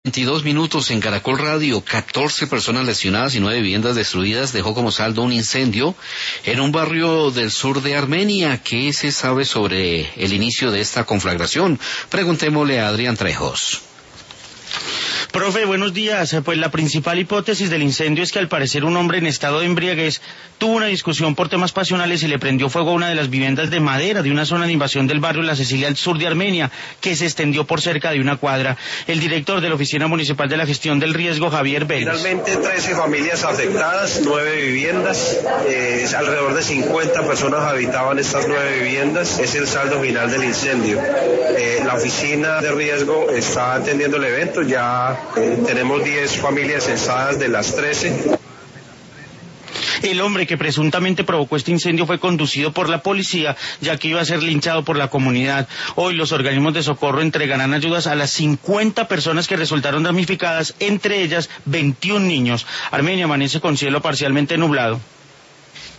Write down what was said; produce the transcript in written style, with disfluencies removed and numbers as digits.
22 minutos en Caracol Radio, 14 personas lesionadas y 9 viviendas destruidas dejó como saldo un incendio en un barrio del sur de Armenia. ¿Qué se sabe sobre el inicio de esta conflagración? Preguntémosle a Adrián Trejos. Profe, buenos días. Pues la principal hipótesis del incendio es que al parecer un hombre en estado de embriaguez tuvo una discusión por temas pasionales y le prendió fuego a una de las viviendas de madera de una zona de invasión del barrio La Cecilia al sur de Armenia, que se extendió por cerca de una cuadra. El director de la Oficina Municipal de la Gestión del Riesgo, Javier Vélez. Finalmente 13 familias afectadas, 9 viviendas, alrededor de 50 personas habitaban estas 9 viviendas, es el saldo final del incendio. La Oficina de Riesgo está atendiendo el evento, ya tenemos 10 familias censadas de las 13. El hombre que presuntamente provocó este incendio fue conducido por la policía, ya que iba a ser linchado por la comunidad. Hoy los organismos de socorro entregarán ayudas a las 50 personas que resultaron damnificadas, entre ellas 21 niños. Armenia amanece con cielo parcialmente nublado.